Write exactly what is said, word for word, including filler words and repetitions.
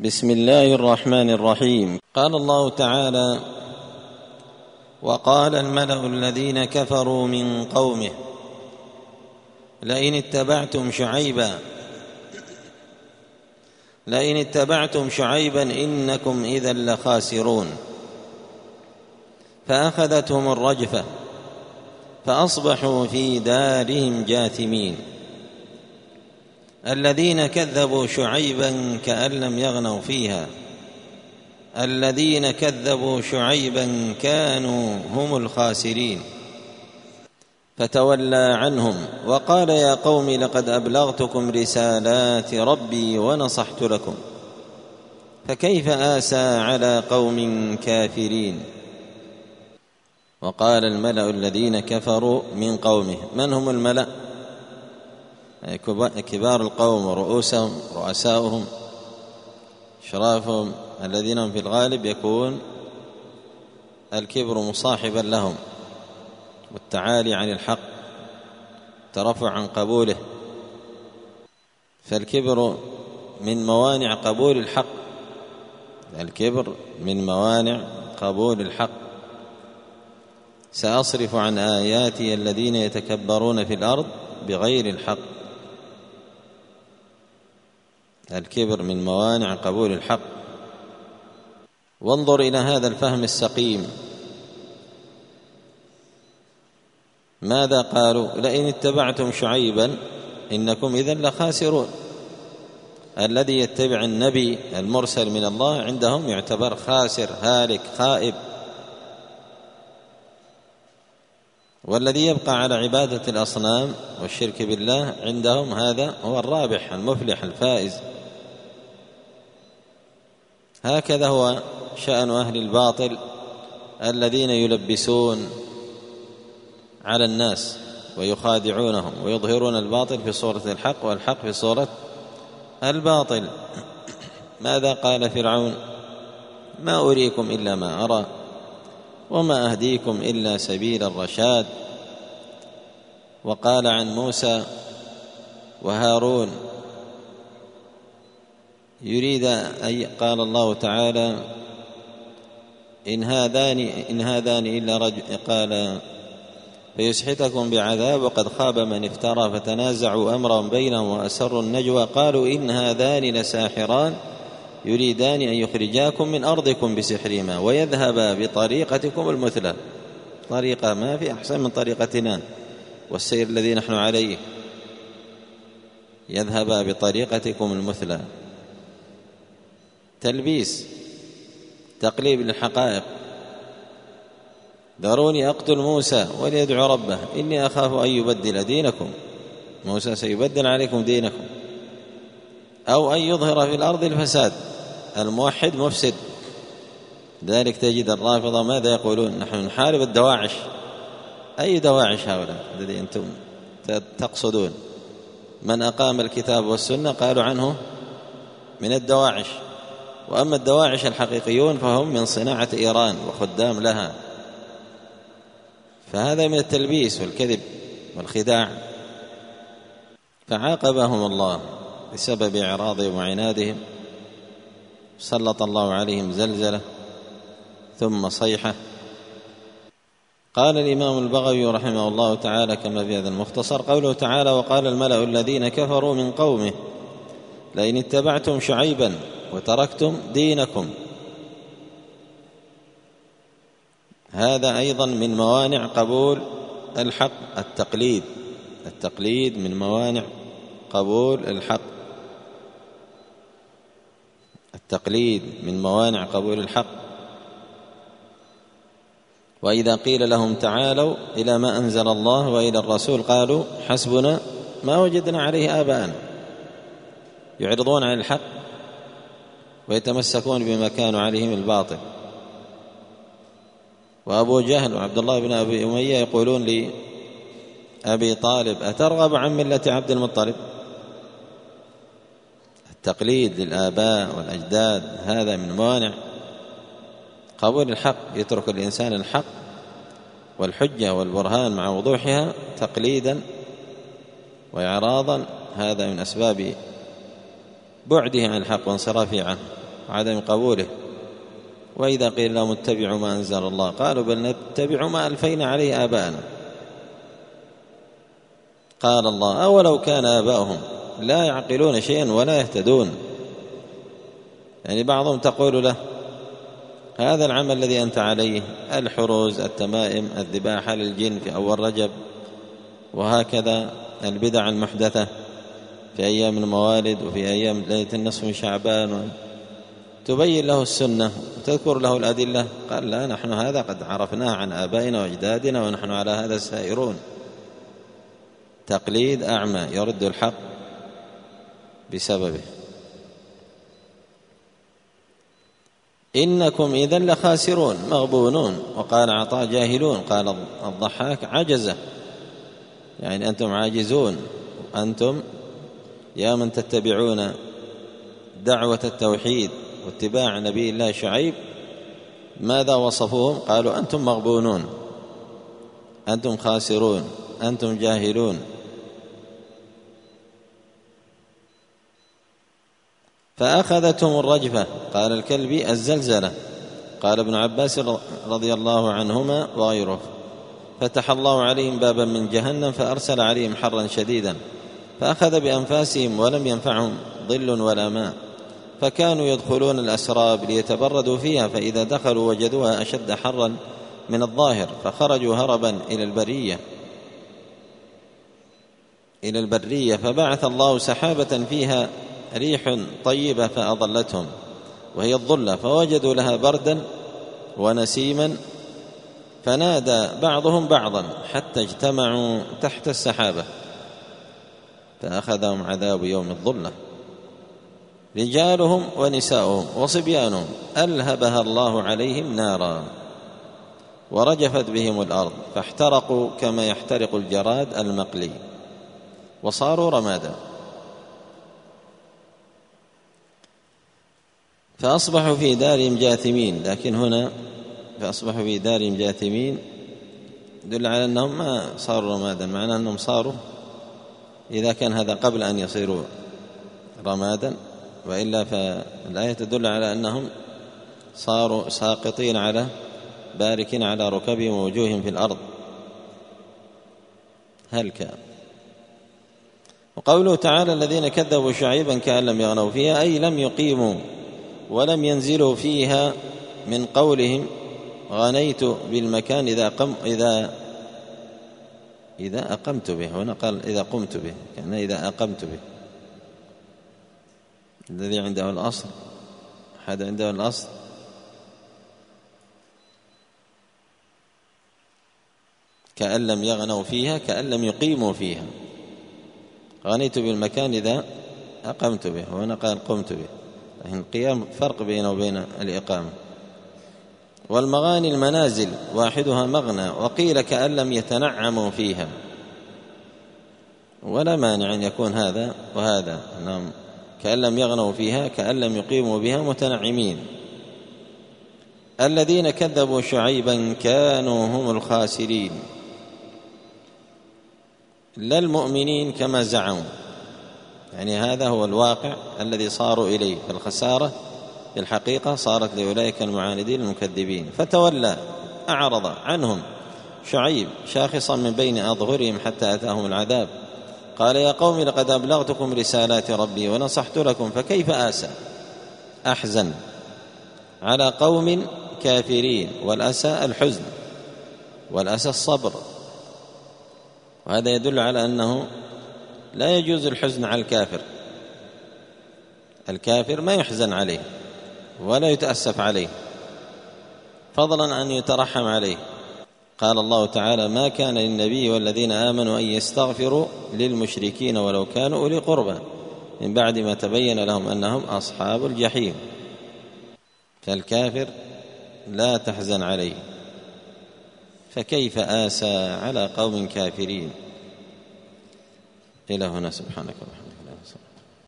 بسم الله الرحمن الرحيم. قال الله تعالى: وقال الملأ الذين كفروا من قومه لئن اتبعتم شعيبا لئن اتبعتم شعيبا إنكم إذا لخاسرون فأخذتهم الرجفة فأصبحوا في دارهم جاثمين الذين كذبوا شعيبا كأن لم يغنوا فيها الذين كذبوا شعيبا كانوا هم الخاسرين فتولى عنهم وقال يا قوم لقد أبلغتكم رسالات ربي ونصحت لكم فكيف آسى على قوم كافرين. وقال الملأ الذين كفروا من قومه. من هم الملأ؟ كبار القوم ورؤوسهم رؤساؤهم شرافهم الذين هم في الغالب يكون الكبر مصاحبا لهم والتعالي عن الحق ترفع عن قبوله، فالكبر من موانع قبول الحق الكبر من موانع قبول الحق. سأصرف عن آياتي الذين يتكبرون في الأرض بغير الحق. الكبر من موانع قبول الحق. وانظر إلى هذا الفهم السقيم. ماذا قالوا؟ لئن اتبعتم شعيبا إنكم إذن لخاسرون. الذي يتبع النبي المرسل من الله عندهم يعتبر خاسر هالك خائب، والذي يبقى على عبادة الأصنام والشرك بالله عندهم هذا هو الرابح المفلح الفائز. هكذا هو شأن أهل الباطل الذين يلبسون على الناس ويخادعونهم ويظهرون الباطل في صورة الحق والحق في صورة الباطل. ماذا قال فرعون؟ ما أريكم إلا ما أرى وما أهديكم إلا سبيل الرشاد. وقال عن موسى وهارون يريد أي قال الله تعالى إن هذان إن هذان إلا رجل قال فيسحتكم بعذاب وقد خاب من افترى فتنازعوا أمرهم بينهم وأسروا النجوى قالوا إن هذان لساحران يريدان أن يخرجاكم من أرضكم بسحرهما ويذهبا بطريقتكم المثلى. طريقة ما في أحسن من طريقتنا والسير الذي نحن عليه. يذهبا بطريقتكم المثلى. تلبيس تقليب للحقائق. ذروني أقتل موسى وليدعو ربه إني أخاف أن يبدل دينكم. موسى سيبدل عليكم دينكم أو أن يظهر في الأرض الفساد. الموحد مفسد. ذلك تجد الرافضة ماذا يقولون؟ نحن نحارب الدواعش. أي دواعش هؤلاء الذي أنتم تقصدون؟ من أقام الكتاب والسنة قالوا عنه من الدواعش، وأما الدواعش الحقيقيون فهم من صناعة إيران وخدام لها. فهذا من التلبيس والكذب والخداع. فعاقبهم الله بسبب إعراضهم وعنادهم. سلط الله عليهم زلزلة ثم صيحة. قال الإمام البغوي رحمه الله تعالى كما في هذا المختصر قوله تعالى وقال الملأ الذين كفروا من قومه لئن اتبعتم شعيبا وتركتم دينكم. هذا أيضا من موانع قبول الحق. التقليد التقليد من موانع قبول الحق. التقليد من موانع قبول الحق. وإذا قيل لهم تعالوا إلى ما أنزل الله وإلى الرسول قالوا حسبنا ما وجدنا عليه آباءنا. يعرضون عن الحق ويتمسكون بما كانوا عليه من الباطل. وأبو جهل وعبد الله بن أبي أمية يقولون لأبي طالب أترغب عن ملة عبد المطلب؟ التقليد للآباء والأجداد هذا من موانع قبول الحق. يترك الإنسان الحق والحجة والبرهان مع وضوحها تقليدا وإعراضا. هذا من أسباب بعده عن الحق وانصرافه عنه. وعدم قبوله. وإذا قيل لهم اتبعوا ما أنزل الله قالوا بل نتبع ما ألفينا عليه آباءنا. قال الله أولو كان آباؤهم لا يعقلون شيئا ولا يهتدون. يعني بعضهم تقول له هذا العمل الذي أنت عليه، الحروز، التمائم، الذباحة للجن في أول رجب، وهكذا البدع المحدثة في أيام الموالد وفي أيام ليلة النصف من شعبان، تبين له السنة وتذكر له الأدلة. قال لا، نحن هذا قد عرفناه عن آبائنا وأجدادنا ونحن على هذا سائرون. تقليد أعمى يرد الحق بسببه. إنكم إذن لخاسرون مغبونون. وقال عطاء جاهلون. قال الضحاك عجزة، يعني أنتم عاجزون. أنتم يا من تتبعون دعوة التوحيد واتباع نبي الله شعيب ماذا وصفوهم؟ قالوا أنتم مغبونون، أنتم خاسرون، أنتم جاهلون. فأخذتهم الرجفة. قال الكلبي الزلزلة. قال ابن عباس رضي الله عنهما وغيره فتح الله عليهم بابا من جهنم فأرسل عليهم حرا شديدا فأخذ بأنفاسهم ولم ينفعهم ظل ولا ماء، فكانوا يدخلون الأسراب ليتبردوا فيها، فإذا دخلوا وجدوها أشد حرا من الظاهر، فخرجوا هربا إلى البرية إلى البرية فبعث الله سحابة فيها ريح طيبة فأضلتهم وهي الظلة، فوجدوا لها بردا ونسيما، فنادى بعضهم بعضا حتى اجتمعوا تحت السحابة فأخذهم عذاب يوم الظلة. رجالهم ونساؤهم وصبيانهم ألهبها الله عليهم نارا ورجفت بهم الأرض فاحترقوا كما يحترق الجراد المقلي وصاروا رمادا. فأصبحوا في دارهم جاثمين. لكن هنا فأصبحوا في دارهم جاثمين يدل على أنهم ما صاروا رمادا، معناه أنهم صاروا، إذا كان هذا قبل أن يصيروا رمادا، وإلا فالآية تدل على أنهم صاروا ساقطين على باركين على ركبهم ووجوههم في الأرض هلكا. وقوله تعالى الذين كذبوا شعيبا كأن لم يغنوا فيها، أي لم يقيموا ولم ينزلوا فيها، من قولهم غنيت بالمكان إذا قم إذا إذا أقمت به. هنا قال إذا قمت به، كأن إذا أقمت به. الذي عنده الأصل، أحد عنده الأصل كأن لم يغنوا فيها كأن لم يقيموا فيها. غنيت بالمكان إذا أقمت به، وهنا قال قمت به. لكن القيام فرق بينه وبين الإقامة. والمغاني المنازل واحدها مغنى، وقيل كأن لم يتنعموا فيها، ولا مانع أن يكون هذا وهذا، أنهم كأن لم يغنوا فيها كأن لم يقيموا بها متنعمين. الذين كذبوا شعيبا كانوا هم الخاسرين، لا المؤمنين كما زعموا. يعني هذا هو الواقع الذي صاروا إليه، فالخسارة في الحقيقة صارت لأولئك المعاندين المكذبين. فتولى أعرض عنهم شعيب شاخصا من بين أظهرهم حتى أتاهم العذاب. قال يا قوم لقد أبلغتكم رسالات ربي ونصحت لكم فكيف آسى أحزن على قوم كافرين. والأسى الحزن، والأسى الصبر. وهذا يدل على أنه لا يجوز الحزن على الكافر. الكافر ما يحزن عليه ولا يتأسف عليه، فضلا أن يترحم عليه. قال الله تعالى ما كان للنبي والذين آمنوا أن يستغفروا للمشركين ولو كانوا أولي قربى من بعد ما تبين لهم أنهم أصحاب الجحيم. فالكافر لا تحزن عليه، فكيف آسى على قوم كافرين. إلى هنا، سبحانك اللهم.